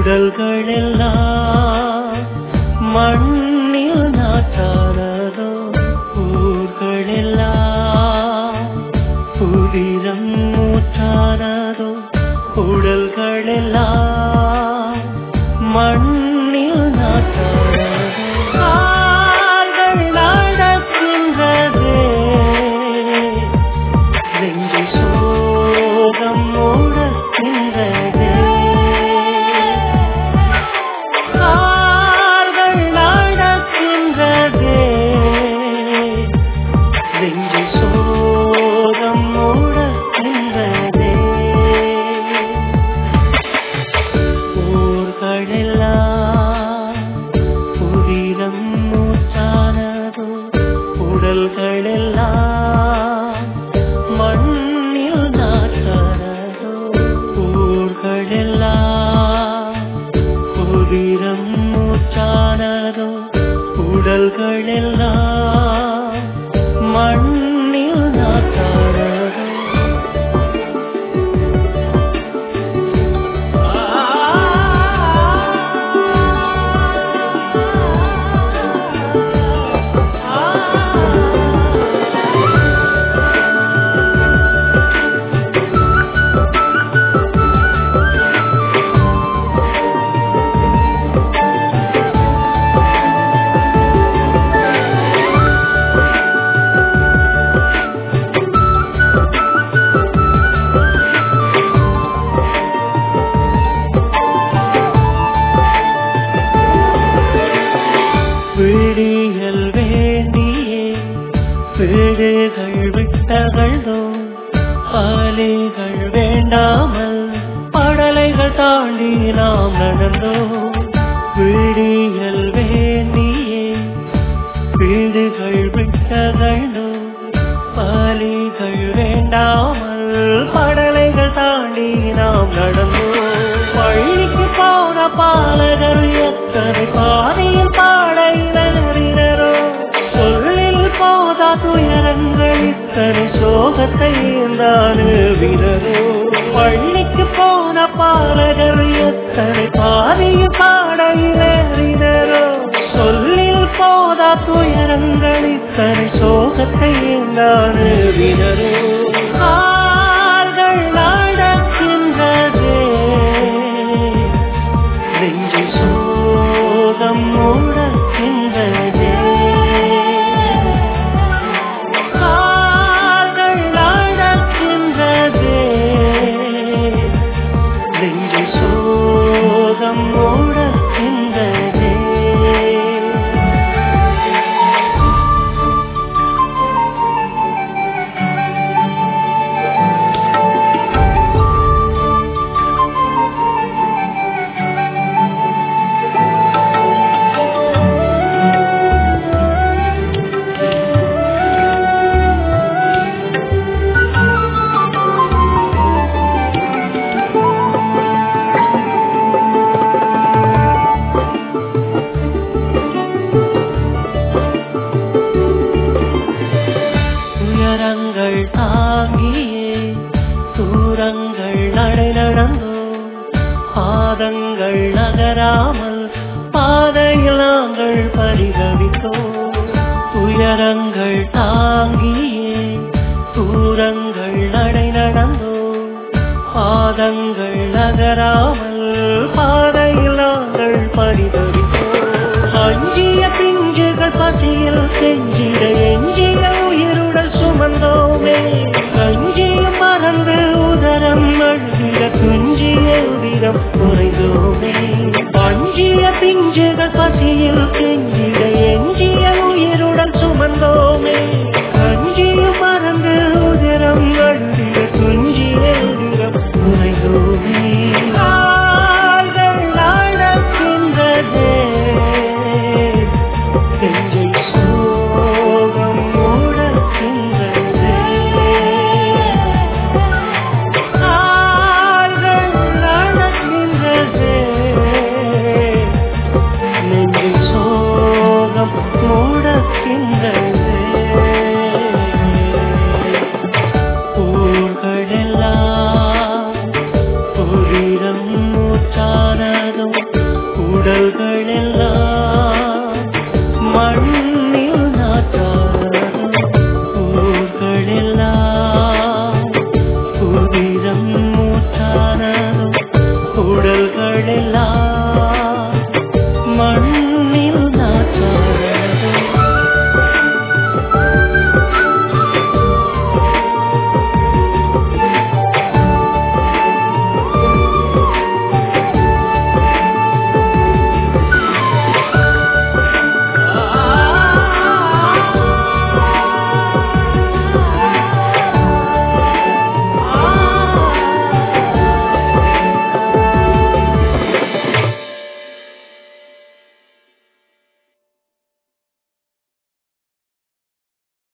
உடல்களெல்லாம் மண்ணில் நாட்டானதோ ஊர்களெல்லாம் புதிரம் மூச்சானதோ உடல்களெல்லாம் மண்ணில் நாட்டானதோ கால்கள் நடக்கின்றதே நெஞ்சு சோகம் உணர்கின்றதே கால்கள் நடக்கின்றதே நெஞ்சு சோகம் உணர்கின்றதே ஊர்களெல்லாம் புதினம் மூச்சானதோ உடல்களெல்லாம் மண்ணில் நாட்டானதோ ஊர்களெல்லாம் புதினம் மூச்சானதோ உடல்களெல்லாம் மண்ணில் நாட்டானதோ விடியல் வேண்டியே வீடுகள் விட்டகளோ பாலைகள் வேண்டாமல் படலைகள் தாண்டி நாம் நடந்தோம் விடியல் வேண்டியே வீடுகள் விட்டகளோ பாலைகள் வேண்டாமல் படலைகள் தாண்டி நாம் நடந்தோம் பள்ளிக்கு போன பாலகர் எத்தனை பாதையில் பாடையினரோ சொல்லில் போதா துயரங்கள் இத்தனை சோகத்தை வீரரோ பள்ளிக்கு போன பாலகர் எத்தனை பாதையில் பாடையினரோ சொல்லில் போதா துயரங்கள் இத்தனை சோகத்தை வீரரோ கால்கள் நடக்கின்றதே நெஞ்சு சோகம் உணர்கின்றதே கால்கள் நடக்கின்றதே நெஞ்சு சோகம் உணர்கின்றதே துயரங்கள் தாங்கியே தூரங்கள் நடை நடந்தோ பாதங்கள் நகராமல் பாதையில் நாங்கள் பரிதவித்தோம் துயரங்கள் தாங்கியே தூரங்கள் நடை நடந்தோ பாதங்கள் நகராமல் பாதையில் நாங்கள் பரிதவித்தோம் அஞ்சிய பிஞ்சுகள் பசியில் செஞ்சிட எஞ்சிய உயிருடன் சுமந்தோமே கஞ்சிய மறந்து உதரம் அழுகிட துஞ்சிய உதிரம் குறைந்தோம்